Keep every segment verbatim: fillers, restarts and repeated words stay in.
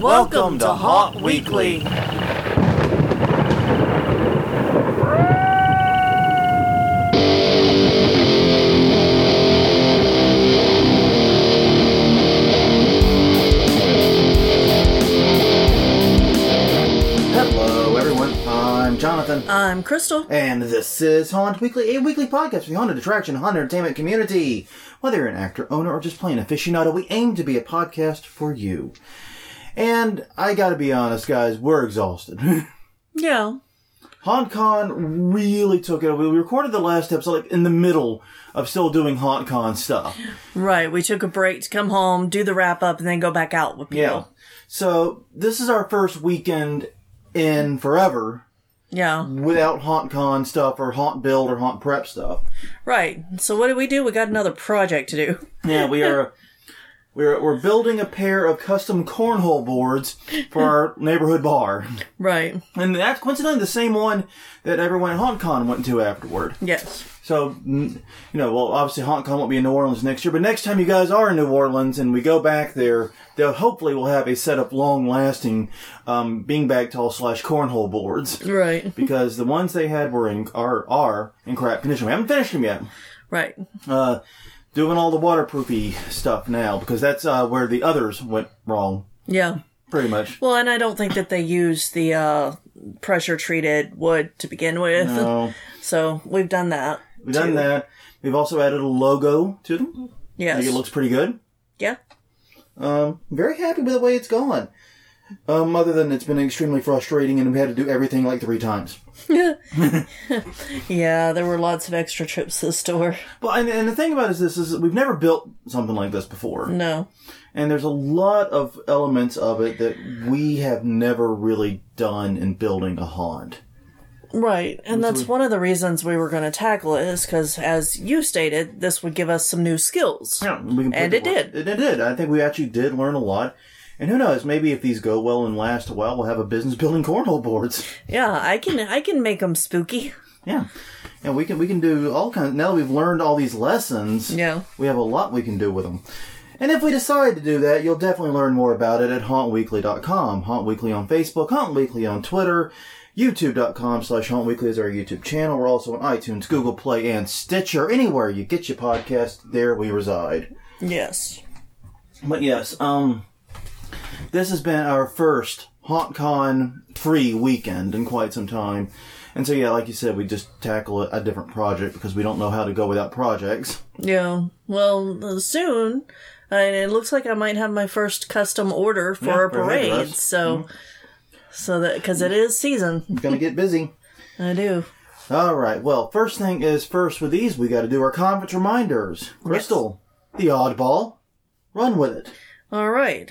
Welcome to Haunt Weekly. Hello, everyone. I'm Jonathan. I'm Crystal. And this is Haunt Weekly, a weekly podcast for the haunted attraction and haunted entertainment community. Whether you're an actor, owner, or just plain aficionado, we aim to be a podcast for you. And I gotta be honest, guys, we're exhausted. Yeah. HauntCon really took it. We recorded the last episode like in the middle of still doing HauntCon stuff. Right. We took a break to come home, do the wrap up, and then go back out with people. Yeah. So this is our first weekend in forever. Yeah. Without HauntCon stuff or Haunt Build or Haunt Prep stuff. Right. So what did we do? We got another project to do. Yeah, we are... We're we're building a pair of custom cornhole boards for our neighborhood bar. Right. And that's coincidentally the same one that everyone at HauntCon went to afterward. Yes. So, you know, well, obviously HauntCon won't be in New Orleans next year, but next time you guys are in New Orleans and we go back there, they'll hopefully we'll have a set of long-lasting um, beanbag tall slash cornhole boards. Right. Because the ones they had were in are are in crap condition. We haven't finished them yet. Right. Uh... Doing all the waterproofy stuff now, because that's uh, where the others went wrong. Yeah. Pretty much. Well, and I don't think that they use the uh, pressure-treated wood to begin with. No. So, we've done that. We've done that. We've also added a logo to them. Yes. I think it looks pretty good. Yeah. Um, very happy with the way it's gone. Um, other than it's been extremely frustrating and we had to do everything like three times. Yeah, there were lots of extra trips to the store. Well, and, and the thing about it is this is we've never built something like this before. No. And there's a lot of elements of it that we have never really done in building a haunt. Right, and that's one of the reasons we were going to tackle it is because, as you stated, this would give us some new skills. Yeah, we can and it did. It, it did. I think we actually did learn a lot. And who knows, maybe if these go well and last a while, we'll have a business building cornhole boards. Yeah, I can I can make them spooky. Yeah. And we can we can do all kinds. Now that we've learned all these lessons, yeah, we have a lot we can do with them. And if we decide to do that, you'll definitely learn more about it at haunt weekly dot com. Haunt Weekly on Facebook, Haunt Weekly on Twitter, youtube dot com slash Haunt Weekly is our YouTube channel. We're also on iTunes, Google Play, and Stitcher. Anywhere you get your podcast, there we reside. Yes. But yes, um... this has been our first HauntCon free weekend in quite some time. And so, yeah, like you said, we just tackle a different project because we don't know how to go without projects. Yeah. Well, soon, and it looks like I might have my first custom order for yeah, a parade. So, mm-hmm. so that, because it is season. It's going to get busy. I do. All right. Well, first thing is first with these, we got to do our conference reminders. Crystal, yes. The oddball, run with it. All right.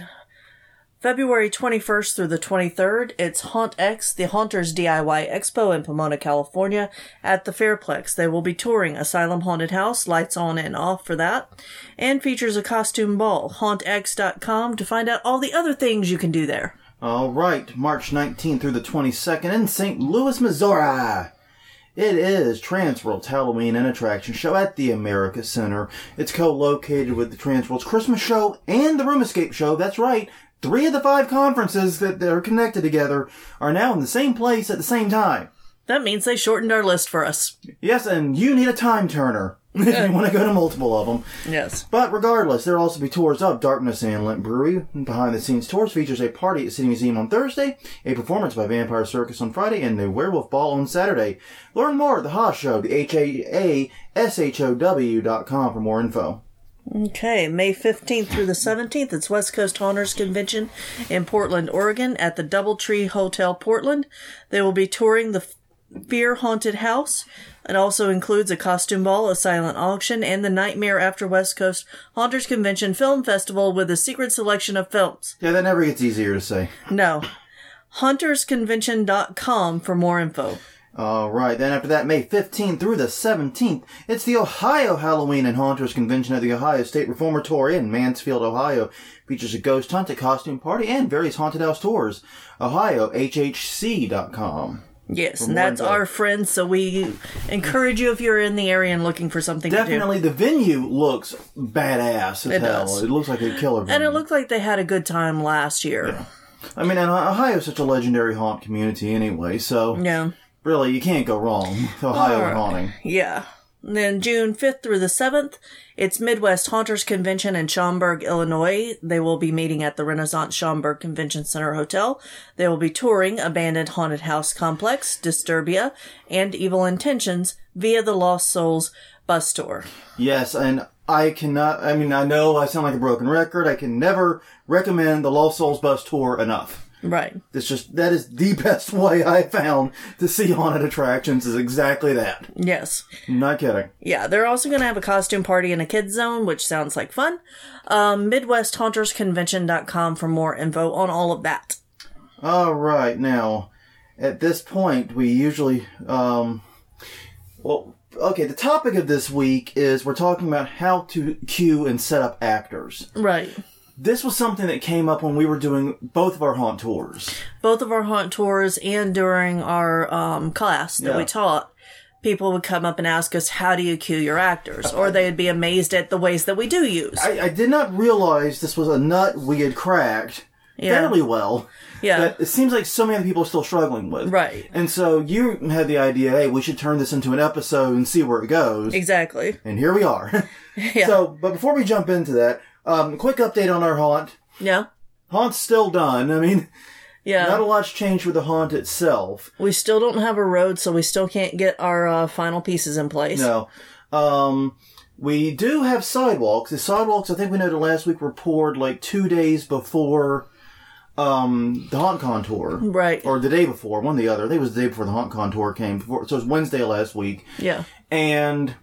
February twenty-first through the twenty-third, it's HauntX, the Haunters D I Y Expo in Pomona, California, at the Fairplex. They will be touring Asylum Haunted House, lights on and off for that, and features a costume ball. haunt x dot com to find out all the other things you can do there. All right, March nineteenth through the twenty-second in Saint Louis, Missouri. It is Transworld's Halloween and Attraction Show at the America Center. It's co-located with the Transworld's Christmas Show and the Room Escape Show. That's right. Three of the five conferences that are connected together are now in the same place at the same time. That means they shortened our list for us. Yes, and you need a time turner if you want to go to multiple of them. Yes. But regardless, there will also be tours of Darkness and Lent Brewery. Behind-the-scenes tours features a party at City Museum on Thursday, a performance by Vampire Circus on Friday, and a Werewolf Ball on Saturday. Learn more at the Haas Show, the H A A S H O W dot com for more info. Okay, May fifteenth through the seventeenth, it's West Coast Haunters Convention in Portland, Oregon at the Doubletree Hotel, Portland. They will be touring the Fear Haunted House. It also includes a costume ball, a silent auction, and the Nightmare After West Coast Haunters Convention Film Festival with a secret selection of films. Yeah, that never gets easier to say. No. haunters convention dot com for more info. All right, then after that, May fifteenth through the seventeenth, it's the Ohio Halloween and Haunters Convention at the Ohio State Reformatory in Mansfield, Ohio. Features a ghost hunt, a costume party, and various haunted house tours. Ohio H H C dot com. Yes, and that's info. Our friends, so we encourage you if you're in the area and looking for something Definitely, to do. the venue looks badass as it hell. Does. It looks like a killer venue. And it looked like they had a good time last year. Yeah. I mean, and Ohio's such a legendary haunt community anyway, so Yeah. really, you can't go wrong with Ohio Alright. haunting. Yeah. And then June fifth through the seventh, it's Midwest Haunters Convention in Schaumburg, Illinois. They will be meeting at the Renaissance Schaumburg Convention Center Hotel. They will be touring Abandoned Haunted House Complex, Disturbia, and Evil Intentions via the Lost Souls bus tour. Yes, and I cannot, I mean, I know I sound like a broken record. I can never recommend the Lost Souls bus tour enough. Right. It's just, that is the best way I found to see haunted attractions is exactly that. Yes. I'm not kidding. Yeah, they're also going to have a costume party in a kids zone, which sounds like fun. Um, Midwest Haunters Convention dot com for more info on all of that. All right, now, at this point, we usually, um, well, okay, the topic of this week is we're talking about how to cue and set up actors. Right. This was something that came up when we were doing both of our haunt tours. Both of our haunt tours and during our um, class that Yeah. we taught, people would come up and ask us, how do you cue your actors? Or they'd be amazed at the ways that we do use. I, I did not realize this was a nut we had cracked Yeah. fairly well. Yeah. That it seems like so many other people are still struggling with. Right. And so you had the idea, hey, we should turn this into an episode and see where it goes. Exactly. And here we are. Yeah. So, but before we jump into that, um, quick update on our haunt. Yeah. Haunt's still done. I mean, Yeah. not a lot's changed with the haunt itself. We still don't have a road, so we still can't get our uh, final pieces in place. No. Um, we do have sidewalks. The sidewalks, I think we noted last week, were poured like two days before um, the Haunt Contour. Right. Or the day before, one or the other. I think it was the day before the Haunt Contour came. Before, so it was Wednesday last week. Yeah. And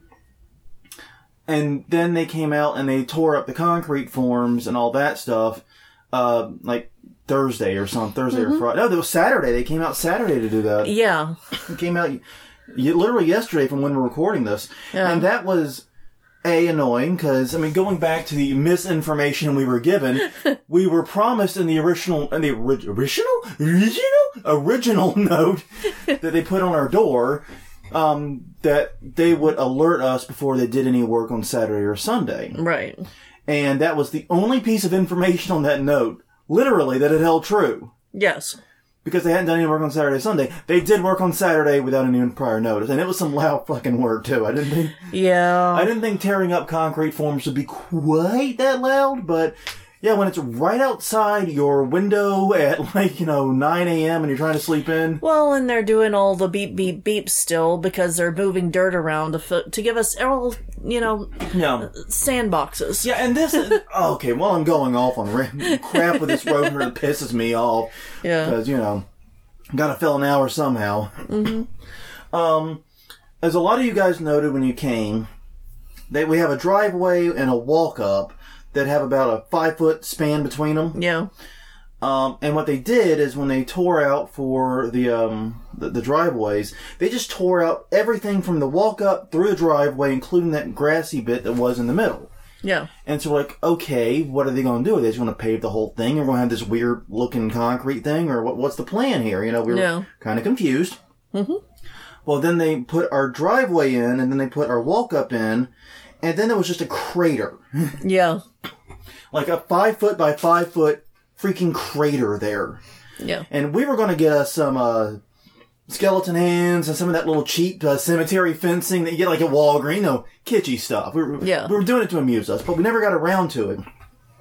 and then they came out and they tore up the concrete forms and all that stuff, uh, like Thursday or something, Thursday Mm-hmm. or Friday. No, it was Saturday. They came out Saturday to do that. Yeah. It came out y- literally yesterday from when we're recording this. Yeah. And that was, A, annoying, because, I mean, going back to the misinformation we were given, we were promised in the original, in the ori- original? Original? Original note that they put on our door, um, that they would alert us before they did any work on Saturday or Sunday. Right. And that was the only piece of information on that note, literally, that it held true. Yes. Because they hadn't done any work on Saturday or Sunday. They did work on Saturday without any prior notice. And it was some loud fucking work, too. I didn't think, Yeah. I didn't think tearing up concrete forms would be quite that loud, but yeah, when it's right outside your window at like, you know, nine a.m. and you're trying to sleep in. Well, and they're doing all the beep, beep, beep still because they're moving dirt around to, fi- to give us all, you know, Yeah. sandboxes. Yeah, and this is, oh, okay, well, I'm going off on ra- crap with this road here that pisses me off. Yeah. Because, you know, gotta fill an hour somehow. Mm-hmm. Um, as a lot of you guys noted when you came, they, we have a driveway and a walk-up that have about a five-foot span between them. Yeah. Um, and what they did is when they tore out for the, um, the, the driveways, they just tore out everything from the walk-up through the driveway, including that grassy bit that was in the middle. Yeah. And so we're like, okay, what are they going to do? Are they just going to pave the whole thing? Or going to have this weird looking concrete thing? Or what, what's the plan here? You know, we were Yeah. kind of confused. Mm-hmm. Well, then they put our driveway in, and then they put our walk up in, and then there was just a crater. Yeah. Like a five foot by five foot freaking crater there. Yeah. And we were going to get us some, uh, skeleton hands and some of that little cheap uh, cemetery fencing that you get like at Walgreens, you know, kitschy stuff. We were, Yeah. we were doing it to amuse us, but we never got around to it.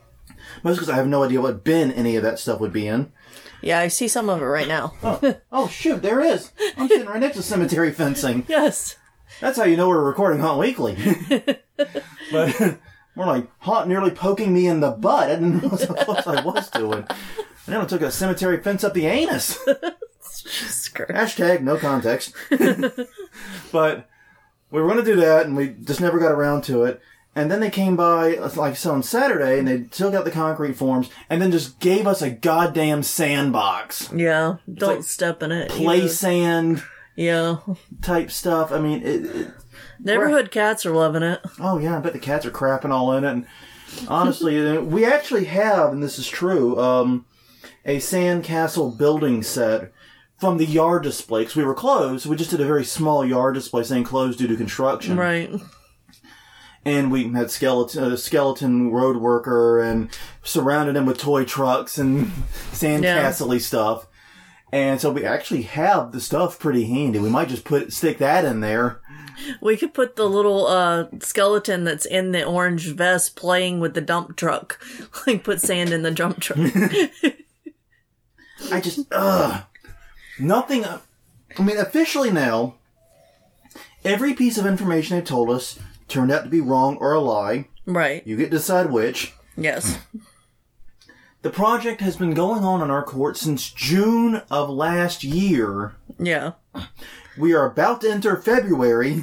Mostly because I have no idea what bin any of that stuff would be in. Yeah, I see some of it right now. Oh, oh shoot, there is. I'm sitting right next to cemetery fencing. Yes. That's how you know we're recording Haunt Weekly. But more like Haunt nearly poking me in the butt. I didn't realize how close I was to it. And then I took a cemetery fence up the anus. Hashtag no context. But we were going to do that, and we just never got around to it. And then they came by, like I said, on Saturday, and they took out the concrete forms, and then just gave us a goddamn sandbox. Yeah. Don't like step in it. Play either. sand Yeah. type stuff. I mean, it, it, Neighborhood cats are loving it. oh yeah, I bet the cats are crapping all in it. And honestly, we actually have, and this is true, um, a sandcastle building set from the yard display, because we were closed, so we just did a very small yard display saying closed due to construction. Right. And we had skeleton, a skeleton road worker and surrounded him with toy trucks and sandcastle-y stuff. And so we actually have the stuff pretty handy. We might just put stick that in there. We could put the little uh, skeleton that's in the orange vest playing with the dump truck. Like, put sand in the dump truck. I just, ugh. Nothing, I mean, officially now, every piece of information they told us turned out to be wrong or a lie. Right. You get to decide which. Yes. The project has been going on in our court since June of last year. Yeah. We are about to enter February.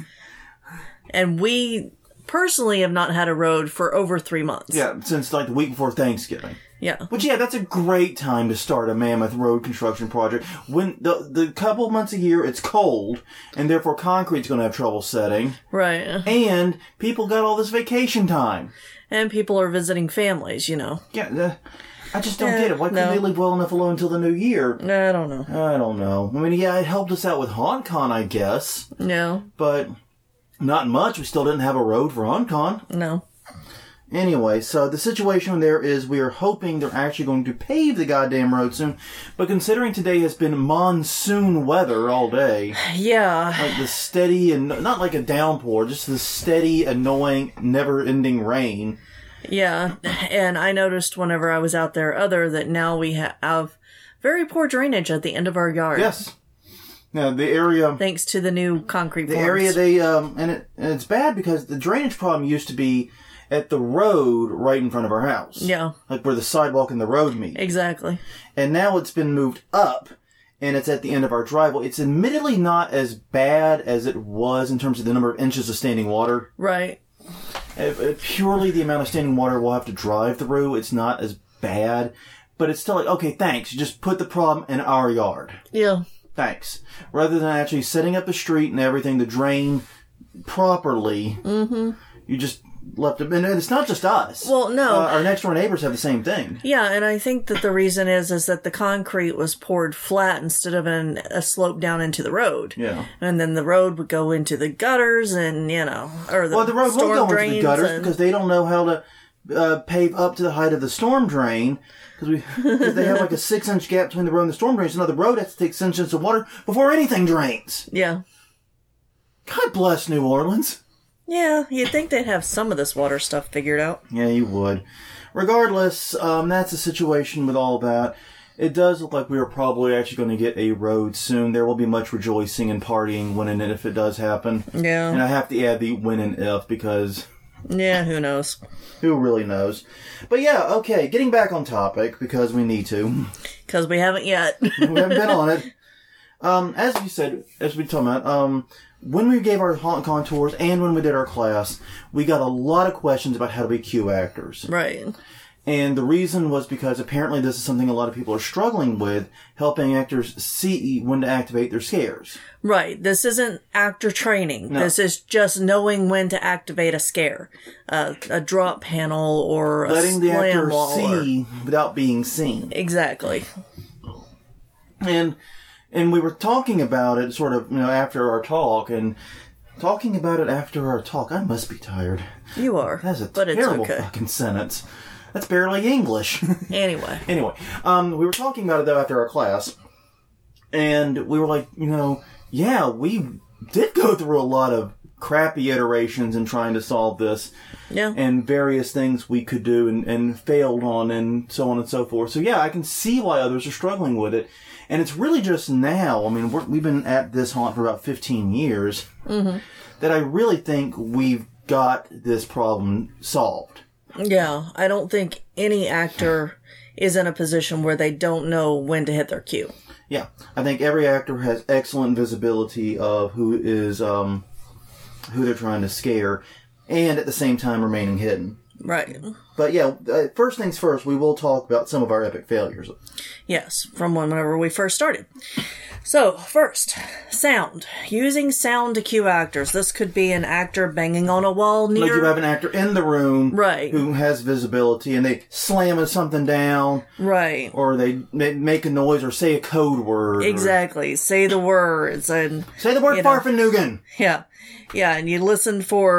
And we personally have not had a road for over three months. Yeah, since like the week before Thanksgiving. Yeah. Which, yeah, that's a great time to start a mammoth road construction project. When the the couple months a year it's cold, and therefore concrete's going to have trouble setting. Right. And people got all this vacation time. And people are visiting families, you know. Yeah, the, I just don't Eh, get it. Why couldn't no. they leave well enough alone until the new year? I don't know. I don't know. I mean, yeah, it helped us out with HauntCon, I guess. No. But not much. We still didn't have a road for HauntCon. No. Anyway, so the situation there is we are hoping they're actually going to pave the goddamn road soon. But considering today has been monsoon weather all day, Yeah. like the steady and not like a downpour, just the steady, annoying, never-ending rain. Yeah. And I noticed whenever I was out there other that now we ha- have very poor drainage at the end of our yard. Yes. Now, the area... Thanks to the new concrete The forms. area they... um, and, it, and it's bad because the drainage problem used to be at the road right in front of our house. Yeah. Like where the sidewalk and the road meet. Exactly. And now it's been moved up, and it's at the end of our driveway. It's admittedly not as bad as it was in terms of the number of inches of standing water. Right. If, if purely the amount of standing water we'll have to drive through, it's not as bad. But it's still like, okay, thanks. You just put the problem in our yard. Yeah. Thanks. Rather than actually setting up the street and everything to drain properly, mm-hmm. you just... left it, and it's not just us. Well, no. Uh, our next door neighbors have the same thing. Yeah, and I think that the reason is is that the concrete was poured flat instead of in a slope down into the road. Yeah. And then the road would go into the gutters and, you know, or the Well, the road storm won't go into drains the gutters and, because they don't know how to uh, pave up to the height of the storm drain. Because we, cause they have like a six inch gap between the road and the storm drain. So now the road has to take six inches of water before anything drains. Yeah. God bless New Orleans. Yeah, you'd think they'd have some of this water stuff figured out. Yeah, you would. Regardless, um, that's the situation with all that. It does look like we are probably actually going to get a road soon. There will be much rejoicing and partying when and if it does happen. Yeah. And I have to add the when and if because Yeah, who knows? who really knows. But yeah, okay, getting back on topic because we need to. Because we haven't yet. We haven't been on it. Um, as you said, as we talked about, um, when we gave our HauntCon tours and when we did our class, we got a lot of questions about how to be Q actors. Right. And the reason was because apparently this is something a lot of people are struggling with, helping actors see when to activate their scares. Right. This isn't actor training. No. This is just knowing when to activate a scare. Uh, a drop panel or a Letting the slam actor wall. see Or... without being seen. Exactly. And and we were talking about it sort of, you know, after our talk, and talking about it after our talk, I must be tired. You are. That's a but terrible it's okay. fucking sentence. That's barely English. Anyway. Anyway, um, we were talking about it though after our class, and we were like, you know, yeah, we did go through a lot of crappy iterations in trying to solve this, Yeah. and various things we could do and, and failed on, and so on and so forth. So yeah, I can see why others are struggling with it, and it's really just now. I mean, we're, we've been at this haunt for about fifteen years, mm-hmm. that I really think we've got this problem solved. Yeah. I don't think any actor is in a position where they don't know when to hit their cue. Yeah, I think every actor has excellent visibility of who is um, who they're trying to scare, and at the same time remaining hidden. Right. But yeah, uh, first things first, we will talk about some of our epic failures. Yes, from whenever we first started. So, first, sound. Using sound to cue actors. This could be an actor banging on a wall near... Like you have an actor in the room, Right. who has visibility, and they slam something down, Right. or they ma- make a noise, or say a code word. or- Exactly. Say the words and... Say the word You know. Farfanugan. Yeah. Yeah, and you listen for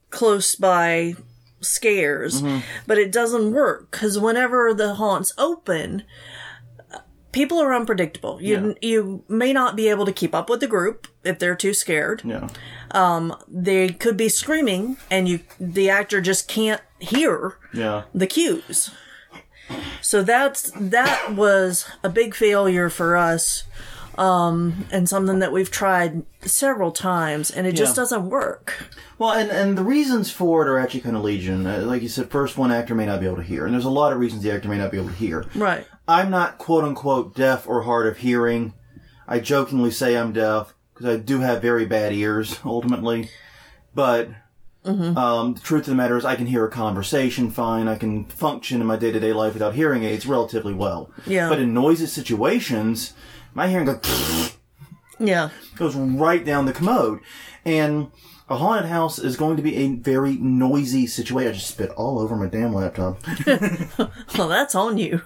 close by scares, mm-hmm. but it doesn't work because whenever the haunts open, people are unpredictable. You yeah. you may not be able to keep up with the group if they're too scared. Yeah. Um, they could be screaming, and you the actor just can't hear yeah. the cues. So that's that was a big failure for us, um, and something that we've tried several times, and it just yeah. doesn't work. Well, and, and the reasons for it are actually kind of legion. Uh, like you said, first, one actor may not be able to hear, and there's a lot of reasons the actor may not be able to hear. Right. I'm not quote-unquote deaf or hard of hearing. I jokingly say I'm deaf, because I do have very bad ears, ultimately. But mm-hmm. um, the truth of the matter is I can hear a conversation fine. I can function in my day-to-day life without hearing aids relatively well. Yeah. But in noisy situations, my hearing goes... yeah. goes right down the commode. And a haunted house is going to be a very noisy situation. I just spit all over my damn laptop. Well, that's on you.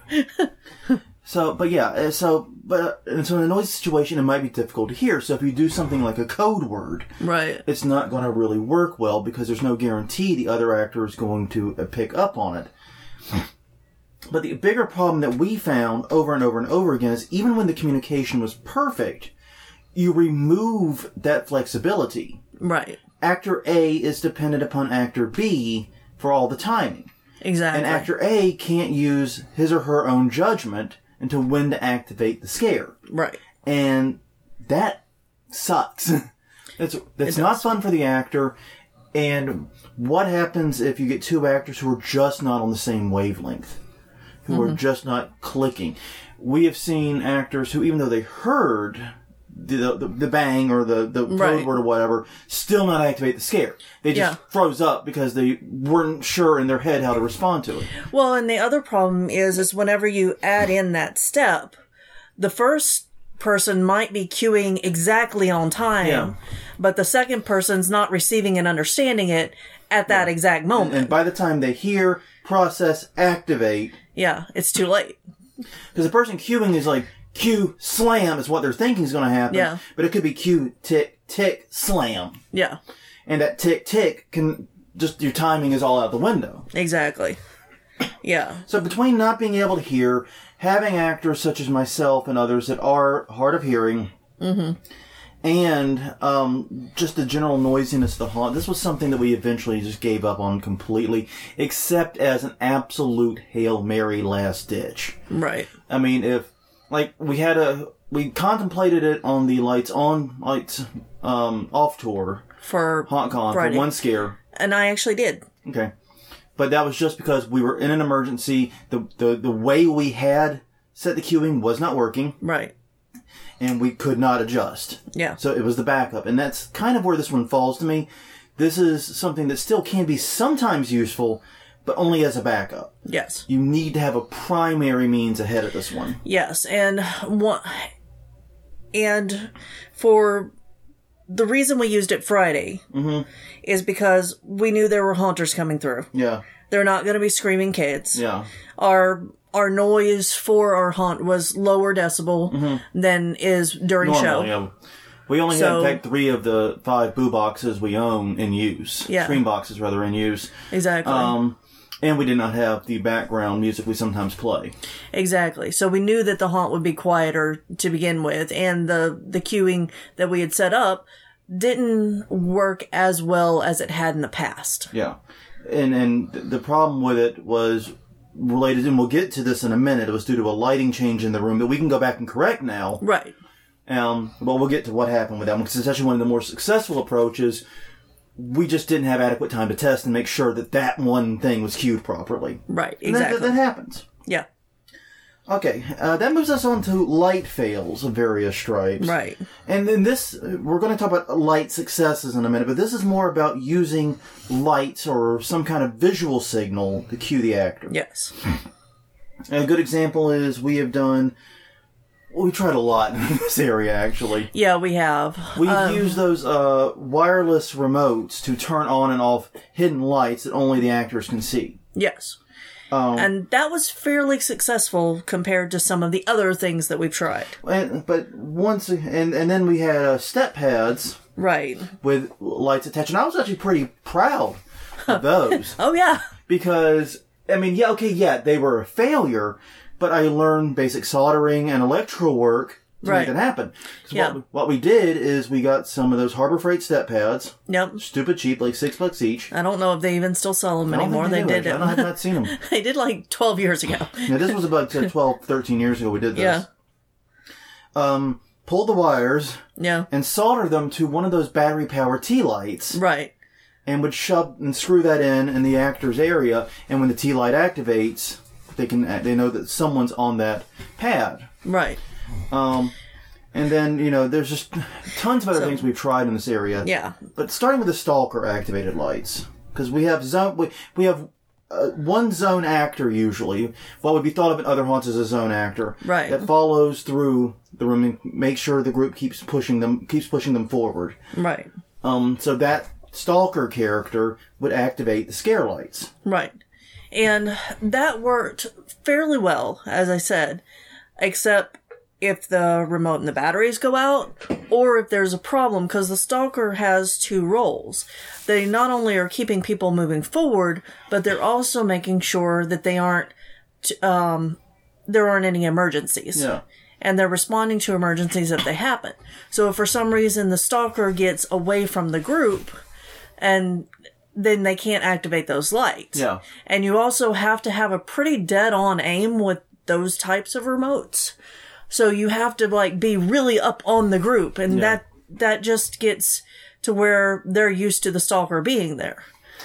So, but yeah, so, but, and so in a noisy situation, it might be difficult to hear. So if you do something like a code word, right, it's not going to really work well because there's no guarantee the other actor is going to pick up on it. But the bigger problem that we found over and over and over again is even when the communication was perfect, you remove that flexibility. Right. Actor A is dependent upon actor B for all the timing. Exactly. And actor A can't use his or her own judgment into when to activate the scare. Right. And that sucks. That's that's not fun for the actor. And what happens if you get two actors who are just not on the same wavelength? Who mm-hmm. are just not clicking? We have seen actors who, even though they heard the the, the bang or the, the code right. word or whatever, still not activate the scare. They just yeah. froze up because they weren't sure in their head how to respond to it. Well, and the other problem is, is whenever you add in that step, the first person might be cueing exactly on time, yeah. but the second person's not receiving and understanding it at that yeah. exact moment. And, and by the time they hear, process, activate... yeah, it's too late. Because the person cueing is like, cue, slam is what they're thinking is going to happen. Yeah. But it could be cue, tick, tick, slam. Yeah. And that tick, tick can just, your timing is all out the window. Exactly. Yeah. So between not being able to hear, having actors such as myself and others that are hard of hearing, mm-hmm. and um, just the general noisiness of the haunt, this was something that we eventually just gave up on completely, except as an absolute Hail Mary last ditch. Right. I mean, if, like, we had a, we contemplated it on the Lights On, Lights um, Off tour. For HauntCon, Friday. for one scare. And I actually did. Okay. But that was just because we were in an emergency. The, the, the way we had set the queuing was not working. Right. And we could not adjust. Yeah. So it was the backup. And that's kind of where this one falls to me. This is something that still can be sometimes useful, but only as a backup. Yes. You need to have a primary means ahead of this one. Yes. And one, and for the reason we used it Friday mm-hmm. is because we knew there were haunters coming through. Yeah. They're not going to be screaming kids. Yeah. Our our noise for our haunt was lower decibel mm-hmm. than is during Normal, show. Yeah. We only So- had, in fact, three of the five boo boxes we own in use. Yeah. Screen boxes, rather, in use. Exactly. Um, and we did not have the background music we sometimes play. Exactly. So we knew that the haunt would be quieter to begin with, and the, the queuing that we had set up didn't work as well as it had in the past. Yeah. And and the problem with it was related, and we'll get to this in a minute, it was due to a lighting change in the room that we can go back and correct now. Right. Um, but we'll get to what happened with that one, because it's actually one of the more successful approaches. We just didn't have adequate time to test and make sure that that one thing was cued properly. Right, And that, exactly. that happens. Yeah. Okay, uh, that moves us on to light fails of various stripes. Right. And then this, we're going to talk about light successes in a minute, but this is more about using lights or some kind of visual signal to cue the actor. Yes. And a good example is we have done, well, we tried a lot in this area, actually. Yeah, we have. We've Um, used those uh, wireless remotes to turn on and off hidden lights that only the actors can see. Yes. Um, And that was fairly successful compared to some of the other things that we've tried. and, but once, and, and then we had uh, step pads Right. with lights attached. And I was actually pretty proud of those. Oh, yeah. Because, I mean, yeah, okay, yeah, they were a failure, but I learned basic soldering and electrical work to Right. make it happen. So Yeah. what, we, what we did is we got some of those Harbor Freight step pads. Yep. Stupid cheap, like six bucks each. I don't know if they even still sell them I don't anymore. think They do, did actually. I it. don't- I have not seen them. They did like twelve years ago. Yeah, this was about uh, twelve, thirteen years ago we did this. Yeah. Um, pull the wires Yeah. and solder them to one of those battery powered T lights Right. and would shove and screw that in in the actor's area. And when the T light activates, they can they know that someone's on that pad. Right. Um, and then, you know, there's just tons of other So- things we've tried in this area. Yeah. But starting with the Stalker activated lights, because we have zone, we, we have uh, one zone actor usually, what would be thought of in other haunts as a zone actor, Right. that follows through the room and make sure the group keeps pushing them, keeps pushing them forward. Right. Um, so that Stalker character would activate the scare lights. Right. And that worked fairly well, as I said, except if the remote and the batteries go out, or if there's a problem, because the Stalker has two roles. They not only are keeping people moving forward, but they're also making sure that they aren't, um, there aren't any emergencies. Yeah. And they're responding to emergencies if they happen. So if for some reason the Stalker gets away from the group, and then they can't activate those lights. Yeah. And you also have to have a pretty dead-on aim with those types of remotes. So you have to, like, be really up on the group, and Yeah. that that just gets to where they're used to the Stalker being there.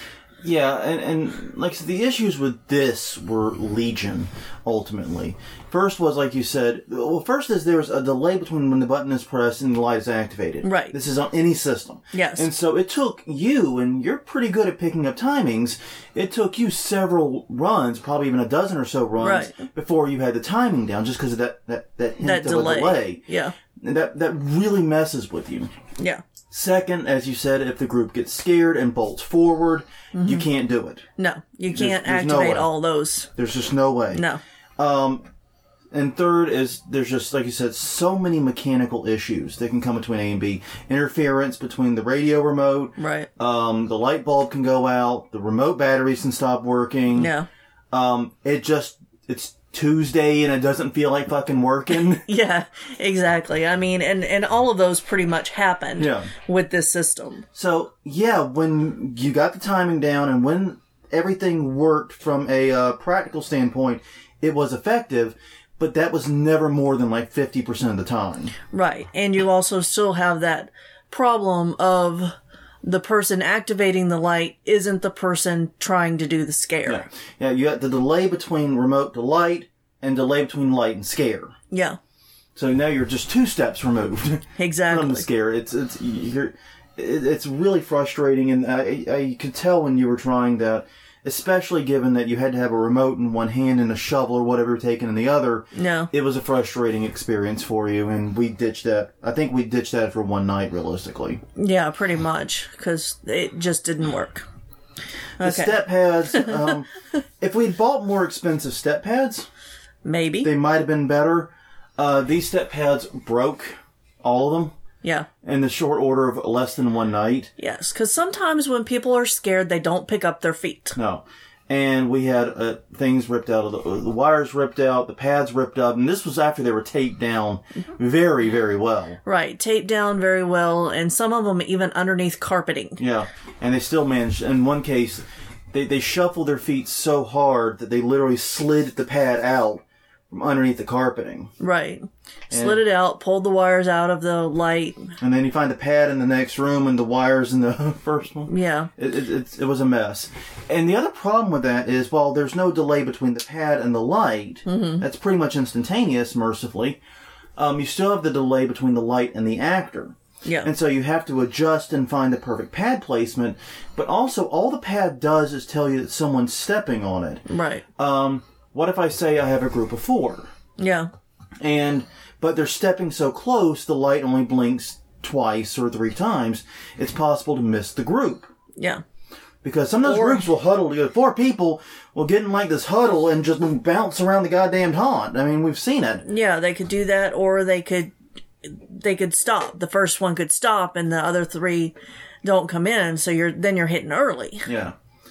Yeah, and, and like I said, the issues with this were legion, ultimately. First was, like you said, well, first is there's a delay between when the button is pressed and the light is activated. Right. This is on any system. Yes. And so it took you, and you're pretty good at picking up timings, it took you several runs, probably even a dozen or so runs, Right. before you had the timing down, just because of that, that, that hint That of delay. a delay. Yeah. And that, that really messes with you. Yeah. Second, as you said, if the group gets scared and bolts forward, you can't do it. No, you can't there's no activate way. all those. There's just no way. No. Um, and third is there's just, like you said, so many mechanical issues that can come between A and B. Interference between the radio remote. Right. Um, the light bulb can go out. The remote batteries can stop working. Yeah. Um, it just, it's Tuesday and it doesn't feel like fucking working. Yeah, exactly. I mean, and, and all of those pretty much happened Yeah. with this system. So, yeah, when you got the timing down and when everything worked from a uh, practical standpoint, it was effective, but that was never more than like fifty percent of the time. Right. And you also still have that problem of the person activating the light isn't the person trying to do the scare. Yeah, yeah, you got the delay between remote to light and delay between light and scare. Yeah, So now you're just two steps removed exactly. from the scare. It's it's you're it, it's really frustrating, and I I could tell when you were trying that, especially given that you had to have a remote in one hand and a shovel or whatever you're taking in the other. No. It was a frustrating experience for you, and we ditched that. I think we ditched that for one night, realistically. Yeah, pretty much, because it just didn't work. The Okay. step pads, um, if we'd bought more expensive step pads, Maybe. they might have been better. Uh, these step pads broke, all of them, Yeah. in the short order of less than one night. Yes, because sometimes when people are scared, they don't pick up their feet. No. And we had uh, things ripped out of the, the wires ripped out, the pads ripped up, and this was after they were taped down very, very well. Right, taped down very well, and some of them even underneath carpeting. Yeah. And they still managed, in one case, they, they shuffled their feet so hard that they literally slid the pad out from underneath the carpeting. Right. Slid it out, pulled the wires out of the light. And then you find the pad in the next room and the wires in the first one. Yeah. It, it, it, it was a mess. And the other problem with that is, while there's no delay between the pad and the light, Mm-hmm. that's pretty much instantaneous, mercifully, um, you still have the delay between the light and the actor. Yeah. And so you have to adjust and find the perfect pad placement. But also, all the pad does is tell you that someone's stepping on it. Right. Um, what if I say I have a group of four? Yeah. And, but they're stepping so close, the light only blinks twice or three times. It's possible to miss the group. Yeah. Because some of those Or- groups will huddle together. Four people will get in like this huddle and just bounce around the goddamn haunt. I mean, we've seen it. Yeah, they could do that, or they could they could stop. The first one could stop, and the other three don't come in. So you're then you're hitting early. Yeah.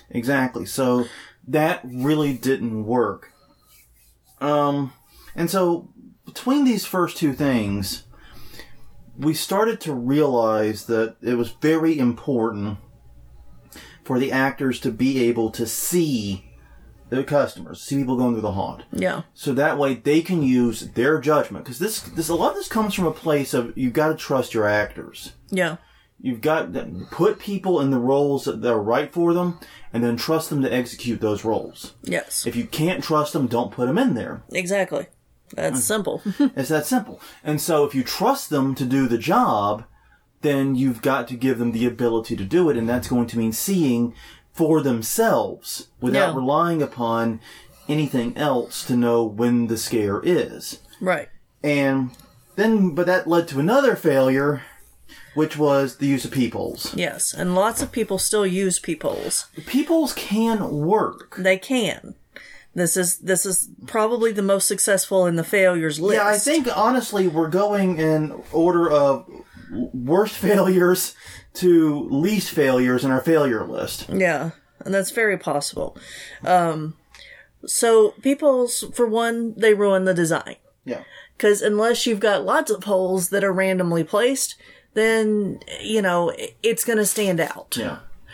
Exactly. So that really didn't work. Um, and so between these first two things, we started to realize that it was very important for the actors to be able to see the customers, see people going through the haunt. Yeah. So that way they can use their judgment. Because this, this, a lot of this comes from a place of you've got to trust your actors. Yeah. You've got to put people in the roles that are right for them, and then trust them to execute those roles. Yes. If you can't trust them, don't put them in there. Exactly. That's simple. It's that simple. And so if you trust them to do the job, then you've got to give them the ability to do it, and that's going to mean seeing for themselves without Yeah. relying upon anything else to know when the scare is. Right. And then, but that led to another failure, which was the use of peepholes. Yes. And lots of people still use peepholes. Peepholes can work. They can. This is this is probably the most successful in the failures list. Yeah, I think honestly we're going in order of worst failures to least failures in our failure list. Yeah, and that's very possible. Um, so peepholes, for one, they ruin the design. Yeah. Because unless you've got lots of holes that are randomly placed, then, you know, it's going to stand out. Yeah.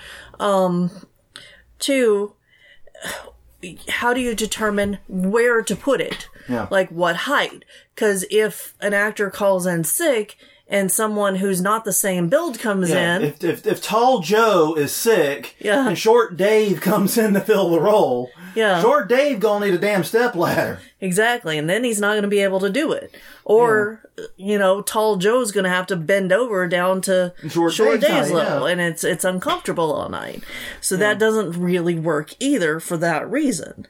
Two, how do you determine where to put it? Yeah. Like what height? Because if an actor calls in sick and someone who's not the same build comes Yeah. in, If, if if Tall Joe is sick Yeah. and Short Dave comes in to fill the role, Yeah. Short Dave gonna need a damn step ladder. exactly, and then he's not going to be able to do it. Or, you know, Tall Joe's going to have to bend over down to Short Short Dave's Dave's height, level, yeah. and it's it's uncomfortable all night. So that doesn't really work either for that reason.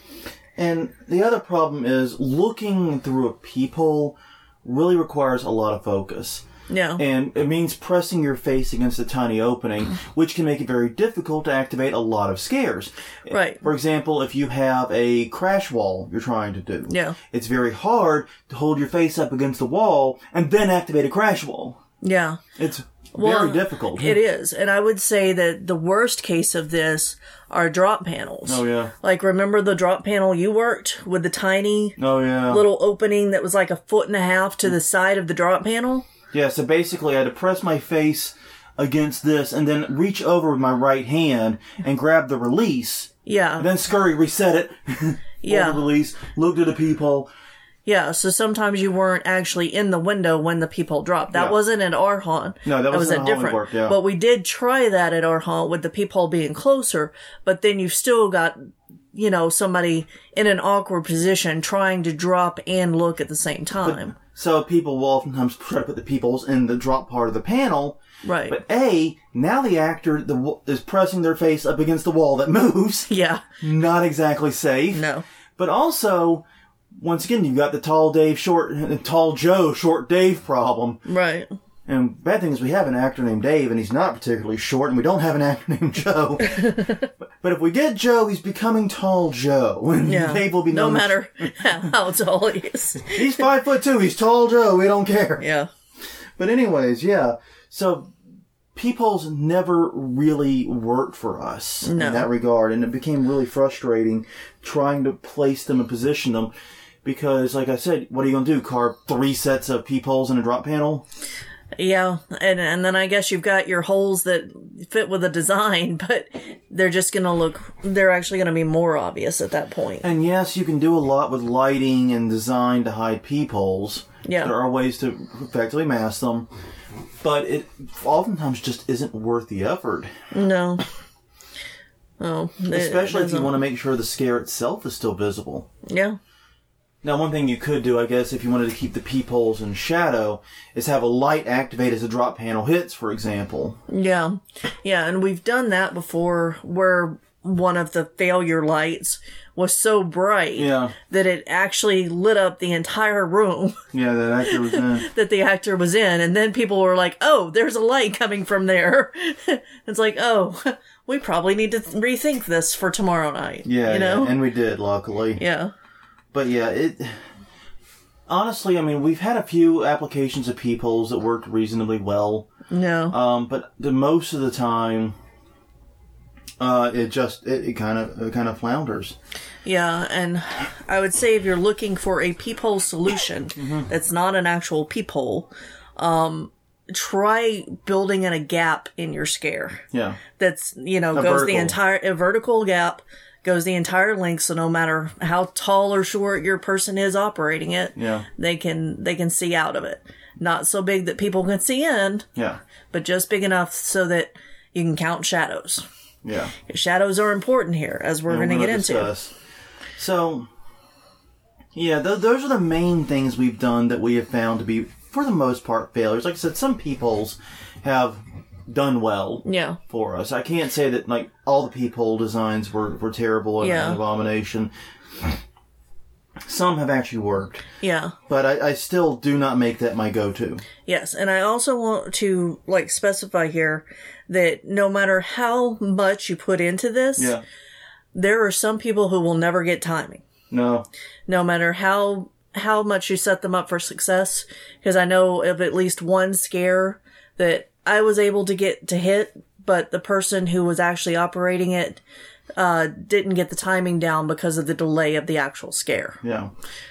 And the other problem is looking through a peephole really requires a lot of focus. Yeah. And it means pressing your face against a tiny opening, which can make it very difficult to activate a lot of scares. Right. For example, if you have a crash wall you're trying to do, Yeah. it's very hard to hold your face up against the wall and then activate a crash wall. Yeah. It's Well, very difficult. It is. And I would say that the worst case of this are drop panels. Oh, yeah. Like, remember the drop panel you worked with the tiny Oh, yeah. little opening that was like a foot and a half to the side of the drop panel? Yeah, so basically I had to press my face against this and then reach over with my right hand and grab the release. Yeah. And then scurry, reset it. Yeah. Hold the release, look to the peephole. Yeah, so sometimes you weren't actually in the window when the peephole dropped. That Yeah. wasn't at our haunt. No, that was wasn't a how we different. worked, yeah. But we did try that at our haunt with the peephole being closer, but then you've still got, you know, somebody in an awkward position trying to drop and look at the same time. So people will oftentimes try to put the peepholes in the drop part of the panel. Right. But A, now the actor the, w- is pressing their face up against the wall that moves. Yeah. Not exactly safe. No. But also, once again, you've got the Tall Dave, Short, Tall Joe, Short Dave problem. Right. And bad thing is we have an actor named Dave, and he's not particularly short, and we don't have an actor named Joe. but, but if we get Joe, he's becoming Tall Joe. And Yeah. Dave will be no known as- matter how tall he is. He's five foot two. He's Tall Joe. We don't care. Yeah. But anyways, yeah. So peepholes never really worked for us No. in that regard, and it became really frustrating trying to place them and position them. Because, like I said, what are you going to do? Carve three sets of peepholes in a drop panel? Yeah, and and then I guess you've got your holes that fit with the design, but they're just going to look, they're actually going to be more obvious at that point. And yes, you can do a lot with lighting and design to hide peepholes. Yeah. There are ways to effectively mask them. But it oftentimes just isn't worth the effort. No. Oh, it Especially if you doesn't- want to make sure the scare itself is still visible. Yeah. Now, one thing you could do, I guess, if you wanted to keep the peepholes in shadow, is have a light activate as the drop panel hits, for example. Yeah. Yeah, and we've done that before where one of the failure lights was so bright Yeah. that it actually lit up the entire room Yeah, that actor was in. that the actor was in, and then people were like, oh, there's a light coming from there. It's like, oh, we probably need to rethink this for tomorrow night. Yeah, you know? yeah, and we did, luckily. Yeah. But yeah, it... Honestly, I mean, we've had a few applications of peepholes that worked reasonably well. No. Um, but the most of the time, uh, it just it, it kind of it kind of flounders. Yeah, and I would say if you're looking for a peephole solution mm-hmm. that's not an actual peephole, um, try building in a gap in your scare. Yeah. That's, you know, a goes vertical. the entire, a vertical gap, goes the entire length, so no matter how tall or short your person is operating it, yeah. they can, they can see out of it. Not so big that people can see in, yeah. but just big enough so that you can count shadows. Yeah. Shadows are important here, as we're going to get into. Discuss. So, yeah, th- those are the main things we've done that we have found to be, for the most part, failures. Like I said, some peepholes have done well yeah. for us. I can't say that, like, all the peephole designs were, were terrible and yeah. an abomination. Some have actually worked. Yeah. But I, I still do not make that my go-to. Yes, and I also want to, like, specify here that no matter how much you put into this, yeah. there are some people who will never get timing. No. No matter how how much you set them up for success, because I know of at least one scare that I was able to get to hit, but the person who was actually operating it uh, didn't get the timing down because of the delay of the actual scare. Yeah.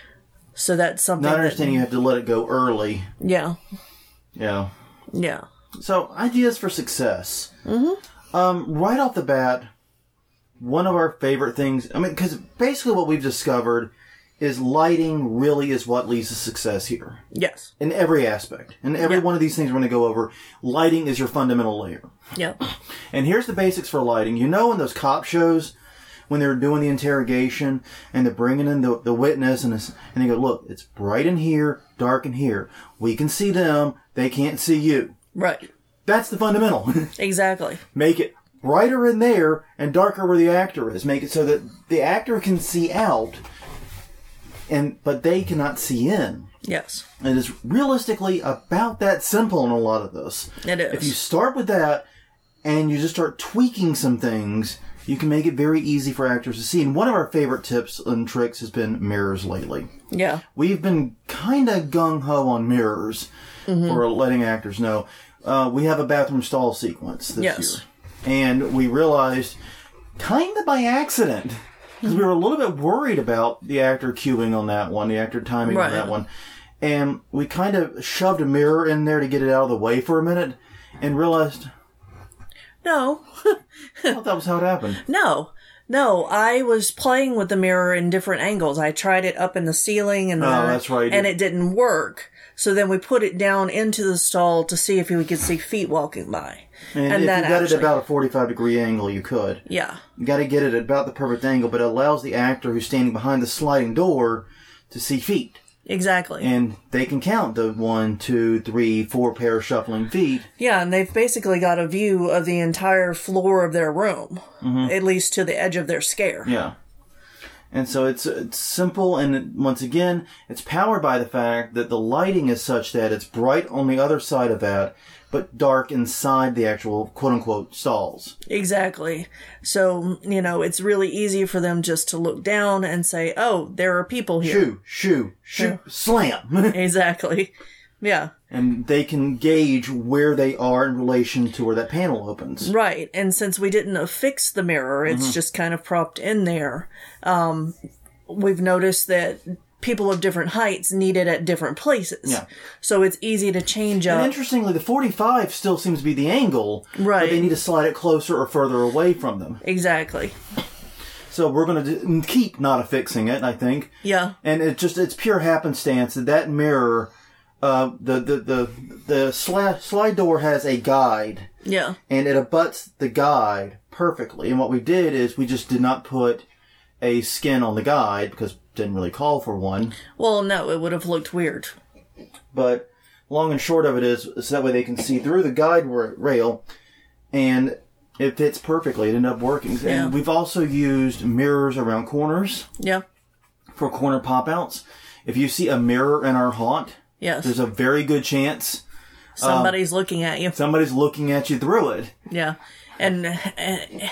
So that's something. Not understanding that, you have to let it go early. Yeah. Yeah. Yeah. So, ideas for success. Mm-hmm. Um, right off the bat, one of our favorite things, I mean, because basically what we've discovered is lighting really is what leads to success here. Yes. In every aspect. In every Yep. one of these things we're going to go over, lighting is your fundamental layer. Yep. And here's the basics for lighting. You know in those cop shows, when they're doing the interrogation, and they're bringing in the, the witness, and, it's, and they go, look, it's bright in here, dark in here. We can see them, they can't see you. Right. That's the fundamental. Exactly. Make it brighter in there and darker where the actor is. Make it so that the actor can see out, and but they cannot see in. Yes. It is realistically about that simple in a lot of this. It is. If you start with that and you just start tweaking some things, you can make it very easy for actors to see. And one of our favorite tips and tricks has been mirrors lately. Yeah. We've been kind of gung-ho on mirrors mm-hmm. for letting actors know. Uh, we have a bathroom stall sequence this yes. year. And we realized, kind of by accident, because we were a little bit worried about the actor cueing on that one, the actor timing right. on that one. And we kind of shoved a mirror in there to get it out of the way for a minute and realized... No. I thought that was how it happened. No. No, I was playing with the mirror in different angles. I tried it up in the ceiling and oh, then, that's right. and it didn't work. So then we put it down into the stall to see if we could see feet walking by. And, and if that you got actually, it about a forty-five degree angle, you could. Yeah. You got to get it at about the perfect angle, but it allows the actor who's standing behind the sliding door to see feet. Exactly. And they can count the one, two, three, four pair of shuffling feet. Yeah, and they've basically got a view of the entire floor of their room, mm-hmm. at least to the edge of their scare. Yeah. And so it's it's simple, and once again, it's powered by the fact that the lighting is such that it's bright on the other side of that, but dark inside the actual quote-unquote stalls. Exactly. So, you know, it's really easy for them just to look down and say, oh, there are people here. Shoo, shoo, shoo, yeah. Slam. Exactly. Yeah. And they can gauge where they are in relation to where that panel opens. Right. And since we didn't affix the mirror, it's mm-hmm. just kind of propped in there. Um, we've noticed that people of different heights need it at different places. Yeah. So it's easy to change up. And interestingly, the forty-five still seems to be the angle. Right. But they need to slide it closer or further away from them. Exactly. So we're going to keep not affixing it, I think. Yeah. And it just, it's pure happenstance that that mirror, uh, the, the, the, the sli- slide door has a guide. Yeah. And it abuts the guide perfectly. And what we did is we just did not put a skin on the guide because it didn't really call for one. Well, no, it would have looked weird. But long and short of it is, so that way they can see through the guide rail, and it fits perfectly. It ended up working. Yeah. And we've also used mirrors around corners. Yeah. For corner pop-outs. If you see a mirror in our haunt, yes. there's a very good chance somebody's um, looking at you. Somebody's looking at you through it. Yeah. And, and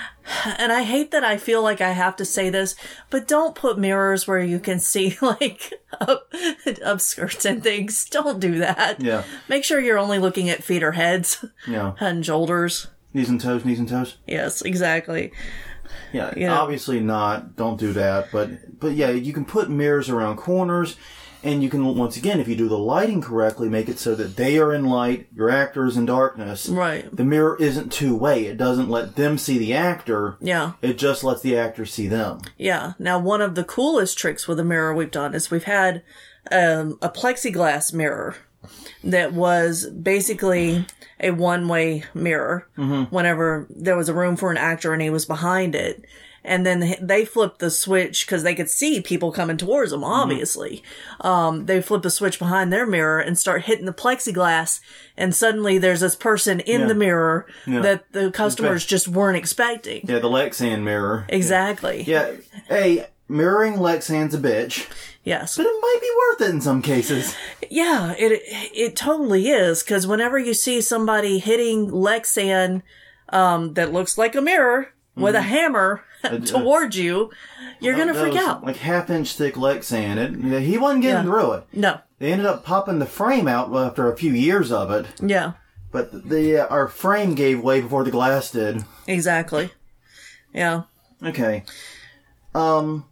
and I hate that I feel like I have to say this, but don't put mirrors where you can see, like, up, up skirts and things. Don't do that. Yeah. Make sure you're only looking at feet or heads. Yeah. And shoulders. Knees and toes, knees and toes. Yes, exactly. Yeah, You know. obviously not. Don't do that. But but yeah, you can put mirrors around corners, and you can, once again, if you do the lighting correctly, make it so that they are in light, your actor is in darkness. Right. The mirror isn't two-way. It doesn't let them see the actor. Yeah. It just lets the actor see them. Yeah. Now, one of the coolest tricks with a mirror we've done is we've had um, a plexiglass mirror that was basically a one-way mirror mm-hmm. whenever there was a room for an actor and he was behind it. And then they flipped the switch because they could see people coming towards them, obviously. Mm-hmm. Um, they flip the switch behind their mirror and start hitting the plexiglass. And suddenly there's this person in yeah. the mirror yeah. that the customers just weren't expecting. Yeah, the Lexan mirror. Exactly. Yeah. Hey, mirroring Lexan's a bitch. Yes. But it might be worth it in some cases. Yeah, it it totally is. Because whenever you see somebody hitting Lexan um, that looks like a mirror with mm-hmm. a hammer uh, towards you, you're going to freak out. Like half-inch thick Lexan. It, he wasn't getting yeah. through it. No. They ended up popping the frame out after a few years of it. Yeah. But the uh, our frame gave way before the glass did. Exactly. Yeah. Okay. Um...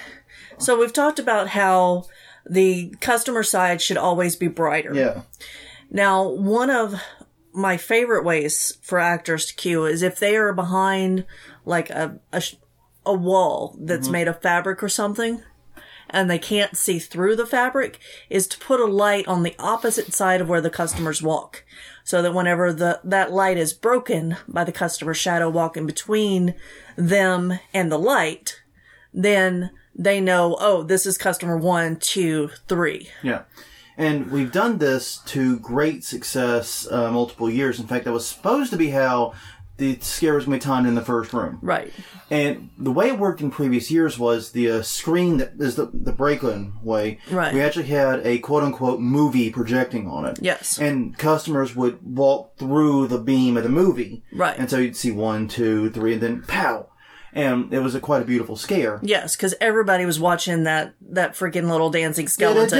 So we've talked about how the customer side should always be brighter. Yeah. Now, one of my favorite ways for actors to cue is if they are behind like a a, a wall that's mm-hmm. made of fabric or something, and they can't see through the fabric, is to put a light on the opposite side of where the customers walk. So that whenever the that light is broken by the customer's shadow walking between them and the light, then they know, oh, this is customer one, two, three. Yeah. And we've done this to great success uh, multiple years. In fact, that was supposed to be how the scare was going to be timed in the first room. Right. And the way it worked in previous years was the uh, screen that is the, the break-in way. Right. We actually had a quote-unquote movie projecting on it. Yes. And customers would walk through the beam of the movie. Right. And so you'd see one, two, three, and then pow. And it was a quite a beautiful scare. Yes, because everybody was watching that, that freaking little dancing skeleton.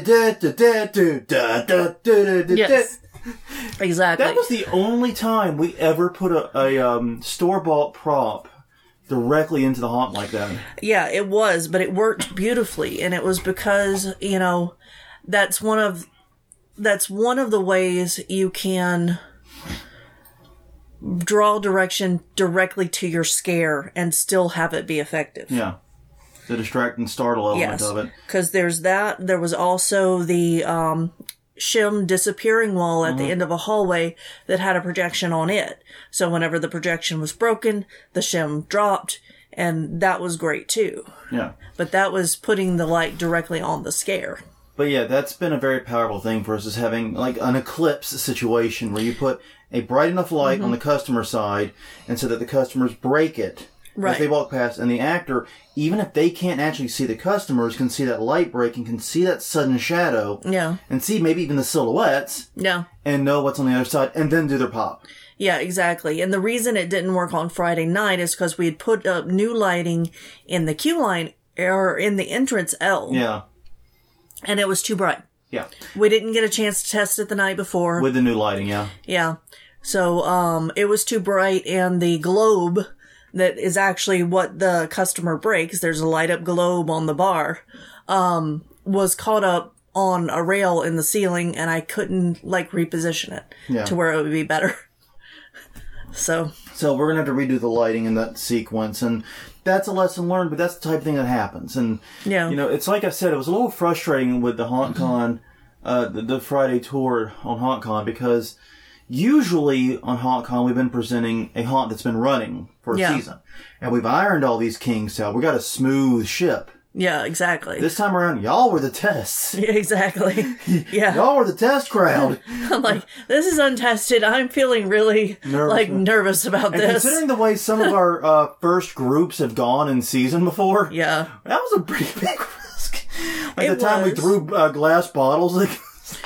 Yes, exactly. That was the only time we ever put a, a um, store-bought prop directly into the haunt like that. Yeah, it was, but it worked beautifully, and it was because, you know, that's one of that's one of the ways you can draw direction directly to your scare and still have it be effective. Yeah. The distract and startle element yes. of it. Because there's that. There was also the um, shim disappearing wall at mm-hmm. the end of a hallway that had a projection on it. So whenever the projection was broken, the shim dropped, and that was great too. Yeah. But that was putting the light directly on the scare. But yeah, that's been a very powerful thing for us, is having like an eclipse situation where you put a bright enough light mm-hmm. on the customer side, and so that the customers break it right. as they walk past, and the actor, even if they can't actually see the customers, can see that light break and can see that sudden shadow. Yeah. And see maybe even the silhouettes. Yeah. And know what's on the other side, and then do their pop. Yeah, exactly. And the reason it didn't work on Friday night is because we had put up new lighting in the queue line, or in the entrance L. Yeah. And it was too bright. Yeah. We didn't get a chance to test it the night before. With the new lighting, yeah. Yeah. So, um, it was too bright, and the globe that is actually what the customer breaks, there's a light up globe on the bar, um, was caught up on a rail in the ceiling, and I couldn't, like, reposition it yeah. to where it would be better. So. So we're gonna have to redo the lighting in that sequence, and that's a lesson learned, but that's the type of thing that happens. And, yeah. you know, it's like I said, it was a little frustrating with the HauntCon, uh, the, the Friday tour on HauntCon, because usually on HauntCon we've been presenting a haunt that's been running for a yeah. season. And we've ironed all these kinks out. We got a smooth ship. Yeah, exactly. This time around, y'all were the tests. Yeah, exactly. Yeah. Y'all were the test crowd. I'm like, this is untested. I'm feeling really, nervous. like, nervous about and this. Considering the way some of our uh, first groups have gone in season before, yeah, that was a pretty big risk. Like it the time was. we threw uh, glass bottles. Like,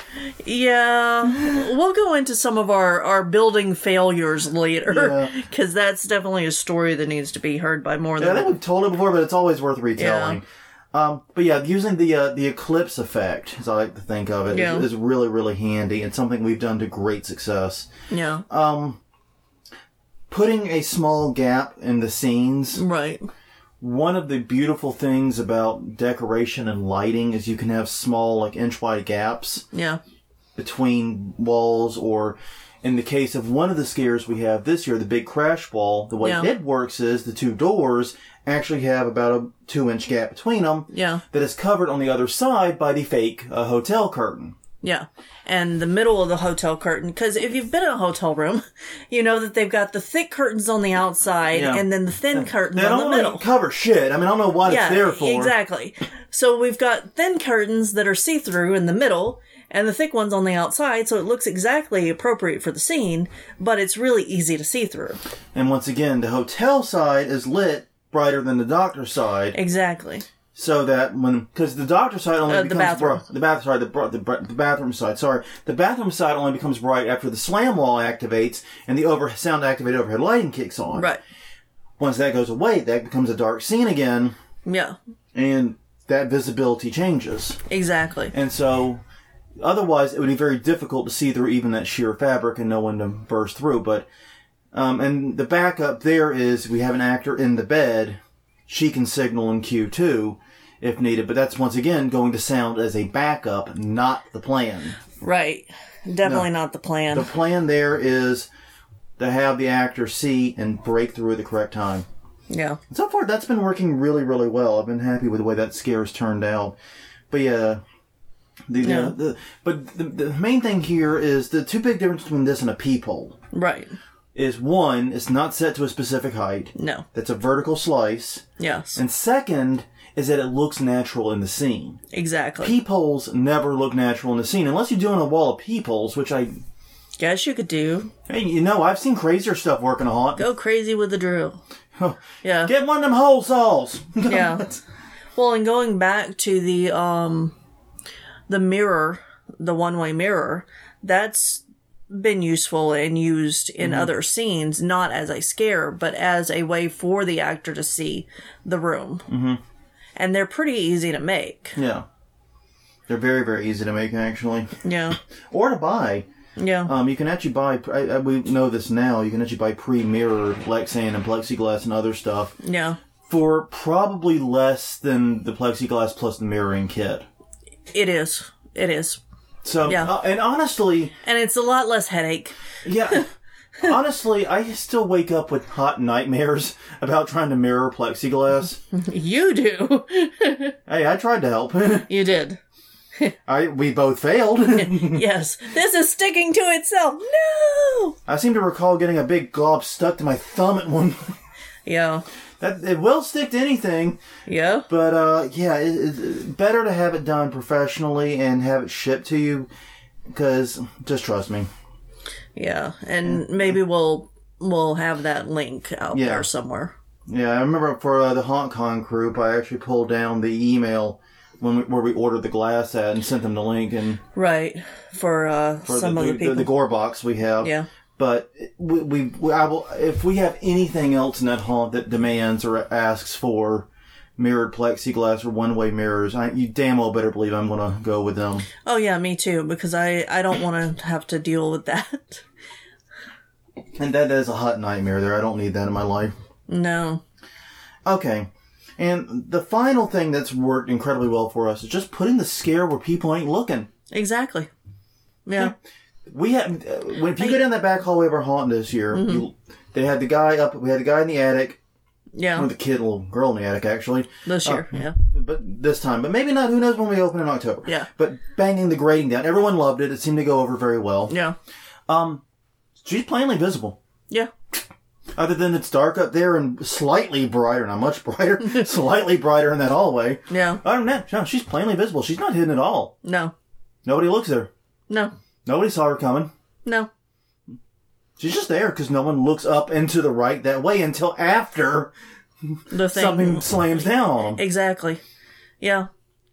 yeah, we'll go into some of our, our building failures later, because yeah. that's definitely a story that needs to be heard by more yeah, than... I think we've told it before, but it's always worth retelling. Yeah. Um, but yeah, using the uh, the eclipse effect, as I like to think of it, yeah. is, is really, really handy, and something we've done to great success. Yeah. Um, putting a small gap in the scenes. Right. One of the beautiful things about decoration and lighting is you can have small, like, inch-wide gaps. Yeah. Between walls, or in the case of one of the scares we have this year, the big crash wall, the way yeah. it works is the two doors actually have about a two-inch gap between them. Yeah. That is covered on the other side by the fake uh, hotel curtain. Yeah. And the middle of the hotel curtain, because if you've been in a hotel room, you know that they've got the thick curtains on the outside Yeah. and then the thin curtains they on don't the middle. Really cover shit. I mean, I don't know what yeah, it's there for. Exactly. So we've got thin curtains that are see-through in the middle and the thick ones on the outside, so it looks exactly appropriate for the scene, but it's really easy to see through. And once again, the hotel side is lit brighter than the doctor side. Exactly. So that when, because the doctor side only Uh, the becomes bathroom. bright, the bathroom side, the, br- the, br- the bathroom side, sorry, the bathroom side only becomes bright after the slam wall activates and the over sound activated overhead lighting kicks on. Right. Once that goes away, that becomes a dark scene again, Yeah. and that visibility changes. Exactly. And so, otherwise, it would be very difficult to see through even that sheer fabric and know when to burst through. But, um, and the backup there is we have an actor in the bed. She can signal in Q two if needed, but that's once again going to sound as a backup, not the plan. Right. Definitely No. not the plan. The plan there is to have the actor see and break through at the correct time. Yeah. So far, that's been working really, really well. I've been happy with the way that scare's turned out. But yeah, the, Yeah. the, the but the, the main thing here is the two big differences between this and a peephole. Right. Is one, it's not set to a specific height. No. That's a vertical slice. Yes. And second is that it looks natural in the scene. Exactly. Peepholes never look natural in the scene unless you're doing a wall of peepholes, which I. Guess you could do. Hey, you know, I've seen crazier stuff working a haunt. Go crazy with the drill. Yeah. Get one of them hole saws. Yeah. Well, and going back to the um, the mirror, the one-way mirror, that's been useful and used in mm-hmm. other scenes, not as a scare, but as a way for the actor to see the room. Mm-hmm. And they're pretty easy to make. Yeah. They're very, very easy to make, actually. Yeah. Or to buy. Yeah. Um, you can actually buy, I, I, we know this now, you can actually buy pre-mirrored Lexan and plexiglass and other stuff. Yeah. For probably less than the plexiglass plus the mirroring kit. It is. It is. So, yeah. uh, and honestly... And it's a lot less headache. Yeah. Honestly, I still wake up with hot nightmares about trying to mirror plexiglass. You do. Hey, I tried to help. You did. I We both failed. Yes. This is sticking to itself. No! I seem to recall getting a big glob stuck to my thumb at one point. Yeah. That, it will stick to anything. Yeah. But, uh, yeah, it, it's better to have it done professionally and have it shipped to you, because, just trust me. Yeah, and maybe we'll we'll have that link out yeah. there somewhere. Yeah, I remember for uh, the HauntCon group, I actually pulled down the email when we, where we ordered the glass at and sent them the link. And right, for, uh, for some the, of the the, people. The gore box we have. Yeah. But we, we, we I will, if we have anything else in that haunt that demands or asks for mirrored plexiglass or one-way mirrors, I, you damn well better believe I'm going to go with them. Oh yeah, me too, because I, I don't want to have to deal with that. And that is a hot nightmare there. I don't need that in my life. No. Okay. And the final thing that's worked incredibly well for us is just putting the scare where people ain't looking. Exactly. Yeah. We had, uh, when if you go down that back hallway of our haunt this year, mm-hmm. you, they had the guy up, we had the guy in the attic. Yeah. Or the kid, little girl in the attic, actually. This year, uh, yeah. But this time. But maybe not. Who knows when we open in October. Yeah. But banging the grating down. Everyone loved it. It seemed to go over very well. Yeah. Um, she's plainly visible. Yeah. Other than it's dark up there and slightly brighter, not much brighter, slightly brighter in that hallway. Yeah. Other than that, no, she's plainly visible. She's not hidden at all. No. Nobody looks at her. No. Nobody saw her coming. No. She's just there because no one looks up and to the right that way until after the thing. something slams down on them. Exactly. Yeah.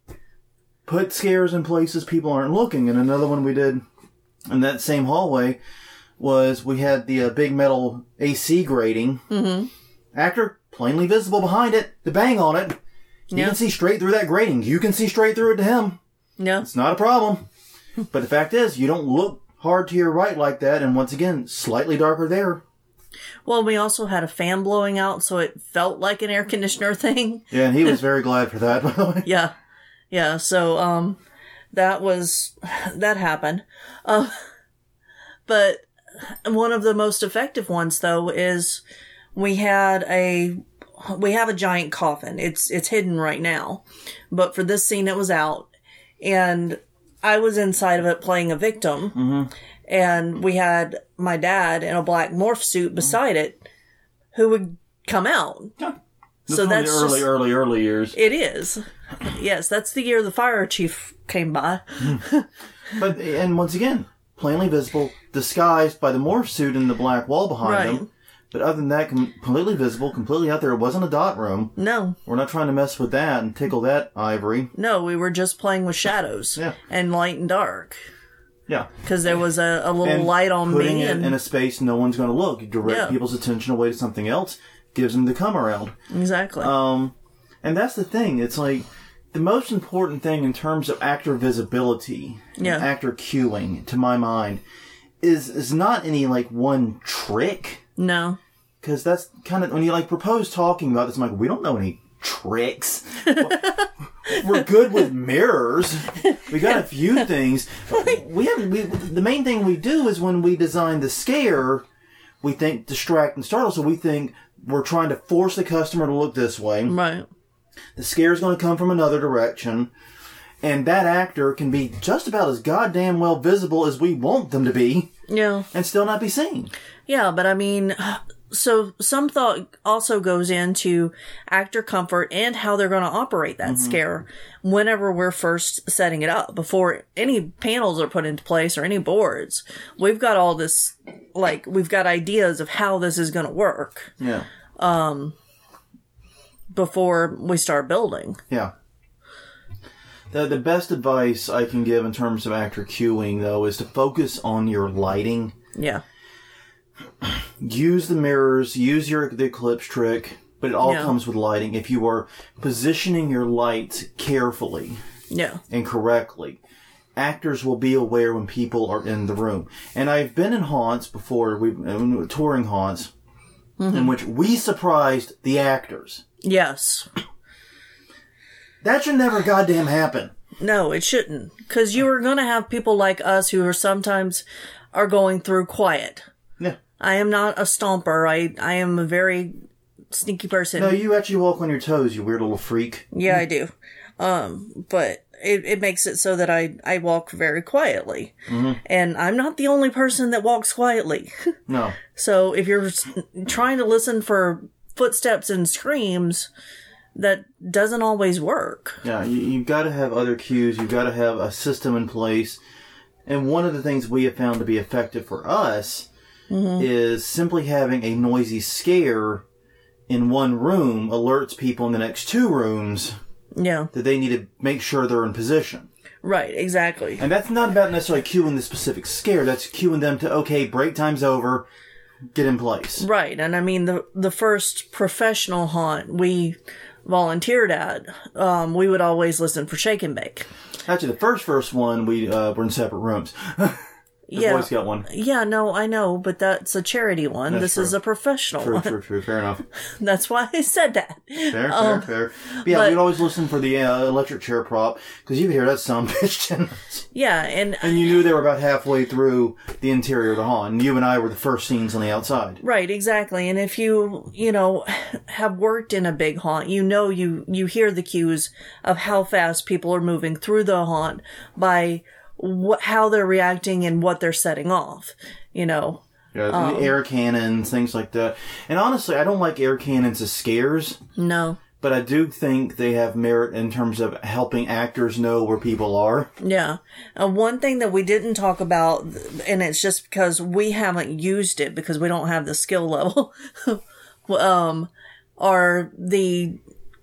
Put scares in places people aren't looking. And another one we did in that same hallway was we had the uh, big metal A C grating. Mm-hmm. Actor plainly visible behind it. The bang on it. You yeah. can see straight through that grating. You can see straight through it to him. Yeah. It's not a problem. But the fact is, you don't look hard to your right like that. And once again, slightly darker there. Well, we also had a fan blowing out, so it felt like an air conditioner thing. Yeah, and he was very glad for that, by the way. Yeah. Yeah, so, um, that was, that happened. Uh, but one of the most effective ones, though, is we had a, we have a giant coffin. It's, it's hidden right now. But for this scene, it was out. And I was inside of it playing a victim. Mm-hmm. And we had my dad in a black morph suit beside it who would come out. Yeah. So that's the early, just, early, early years. It is. Yes, that's the year the fire chief came by. But, and once again, plainly visible, disguised by the morph suit and the black wall behind Right. him. But other than that, com- completely visible, completely out there. It wasn't a dot room. No. We're not trying to mess with that and tickle that ivory. No, we were just playing with shadows. Yeah. And light and dark. Yeah. Because there was a, a little And light on putting me. it And in a space no one's going to look. You direct Yeah. people's attention away to something else, gives them the come around. Exactly. Um, and that's the thing. It's like the most important thing in terms of actor visibility, Yeah. and actor cueing, to my mind, is is not any like one trick. no. Because that's kind of when you like propose talking about this. I'm like, we don't know any tricks. We're good with mirrors. We got a few things. We haven't. We, the main thing we do is when we design the scare, we think distract and startle. So we think we're trying to force the customer to look this way. Right. The scare is going to come from another direction. And that actor can be just about as goddamn well visible as we want them to be Yeah. and still not be seen. Yeah, but I mean, so some thought also goes into actor comfort and how they're going to operate that Mm-hmm. scare whenever we're first setting it up. Before any panels are put into place or any boards, we've got all this, like, we've got ideas of how this is going to work Yeah. before we start building. Yeah. The, the best advice I can give in terms of actor cueing, though, is to focus on your lighting. Yeah. Use the mirrors, use your the eclipse trick, but it all Yeah. comes with lighting. If you are positioning your lights carefully Yeah. and correctly, actors will be aware when people are in the room. And I've been in haunts before, we uh, touring haunts, Mm-hmm. in which we surprised the actors. Yes. That should never goddamn happen. No, it shouldn't. Because you are going to have people like us who are sometimes are going through quiet. Yeah. I am not a stomper. I, I am a very sneaky person. No, you actually walk on your toes, you weird little freak. Yeah, I do. Um, but it, it makes it so that I, I walk very quietly. Mm-hmm. And I'm not the only person that walks quietly. No. So if you're s- trying to listen for footsteps and screams, that doesn't always work. Yeah, you, you've got to have other cues. You've got to have a system in place. And one of the things we have found to be effective for us Mm-hmm. is simply having a noisy scare in one room alerts people in the next two rooms Yeah. that they need to make sure they're in position. Right, exactly. And that's not about necessarily cueing the specific scare. That's cueing them to, okay, break time's over, get in place. Right, and I mean, the the first professional haunt we volunteered at, um, we would always listen for Shake and Bake. Actually, the first first one, we uh, were in separate rooms. The Yeah. boys got one. Yeah, no, I know, but that's a charity one. That's this true. is a professional True, one. true, true. Fair enough. That's why I said that. Fair, Um, fair, fair. But yeah, but- we'd always listen for the uh, electric chair prop, because you could hear that sound pitched in. Yeah, and And you knew they were about halfway through the interior of the haunt. And you and I were the first scenes on the outside. right, exactly. And if you, you know, have worked in a big haunt, you know you you hear the cues of how fast people are moving through the haunt by wh- how they're reacting and what they're setting off. You know. Yeah, Um, the air cannons, things like that. And honestly, I don't like air cannons as scares, No. but I do think they have merit in terms of helping actors know where people are. Yeah. Uh, one thing that we didn't talk about, and it's just because we haven't used it because we don't have the skill level, um, are the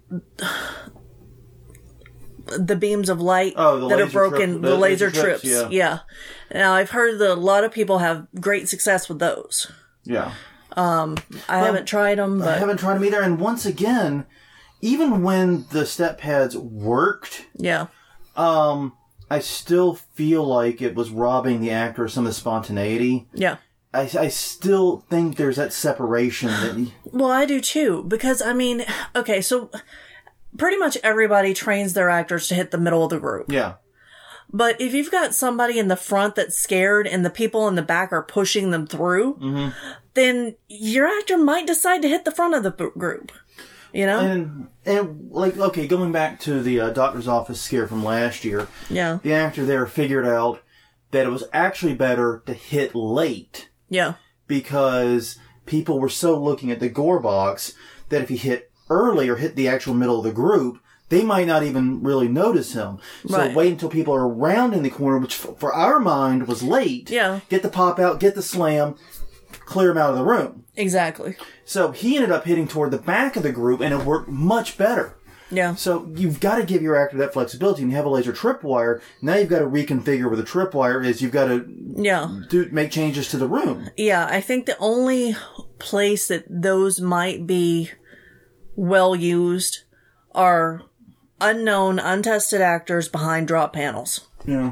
the beams of light Oh, the that are laser broken, trip- the, the laser, laser trips, trips. yeah. Now, I've heard that a lot of people have great success with those. Yeah. I haven't tried them, I but haven't tried them either. And once again, even when the step pads worked, yeah. um, I still feel like it was robbing the actor of some of the spontaneity. Yeah. I, I still think there's that separation that... Well, I do too, because, I mean, okay, so pretty much everybody trains their actors to hit the middle of the group. Yeah. But if you've got somebody in the front that's scared and the people in the back are pushing them through, mm-hmm. then your actor might decide to hit the front of the b- group. You know? And, and like, okay, going back to the uh, doctor's office scare from last year, yeah. the actor there figured out that it was actually better to hit late. Yeah. Because people were so looking at the gore box that if he hit early or hit the actual middle of the group, they might not even really notice him. So right. wait until people are around in the corner, which for our mind was late. Yeah. Get the pop out, get the slam, clear him out of the room. Exactly. So he ended up hitting toward the back of the group, and it worked much better. Yeah. So you've got to give your actor that flexibility. And you have a laser tripwire. Now you've got to reconfigure where the tripwire is. You've got to yeah. do make changes to the room. Yeah, I think the only place that those might be well used are unknown, untested actors behind drop panels. Yeah.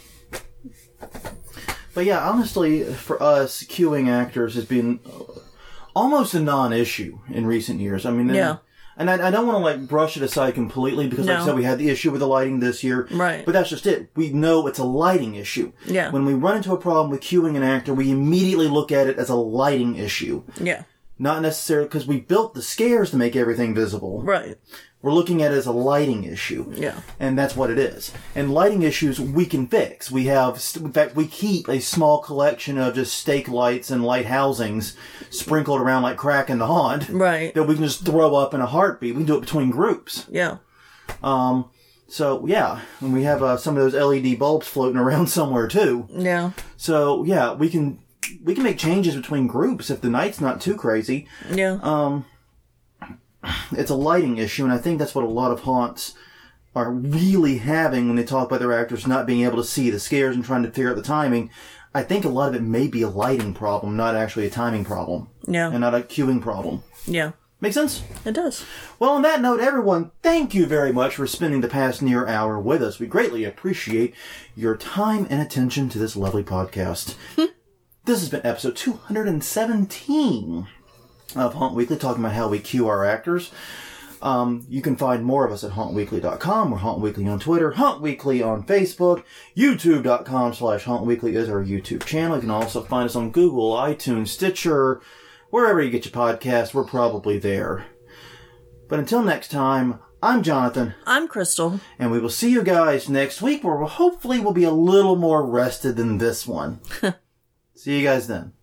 But yeah, honestly, for us, cueing actors has been almost a non-issue in recent years. I mean, yeah. And I, I don't want to, like, brush it aside completely because, like no. I said, we had the issue with the lighting this year. Right. But that's just it. We know it's a lighting issue. Yeah. When we run into a problem with cueing an actor, we immediately look at it as a lighting issue. Yeah. Not necessarily because we built the scares to make everything visible. Right. We're looking at it as a lighting issue. Yeah. And that's what it is. And lighting issues we can fix. We have, in fact, we keep a small collection of just stake lights and light housings sprinkled around like crack in the haunt. Right. That we can just throw up in a heartbeat. We can do it between groups. Yeah. Um, so, yeah. And we have uh, some of those L E D bulbs floating around somewhere, too. Yeah. So, yeah, we can, we can make changes between groups if the night's not too crazy. Yeah. Um... It's a lighting issue, and I think that's what a lot of haunts are really having when they talk about their actors not being able to see the scares and trying to figure out the timing. I think a lot of it may be a lighting problem, not actually a timing problem. Yeah. And not a cueing problem. Yeah. Make sense? It does. Well, on that note, everyone, thank you very much for spending the past near hour with us. We greatly appreciate your time and attention to this lovely podcast. This has been episode two hundred seventeen. Of Haunt Weekly, talking about how we cue our actors. Um, you can find more of us at haunt weekly dot com. We're Haunt Weekly on Twitter, Haunt Weekly on Facebook. YouTube dot com slash Haunt Weekly is our YouTube channel. You can also find us on Google, iTunes, Stitcher, wherever you get your podcast. We're probably there. But until next time, I'm Jonathan. I'm Crystal. And we will see you guys next week, where we'll hopefully we'll be a little more rested than this one. See you guys then.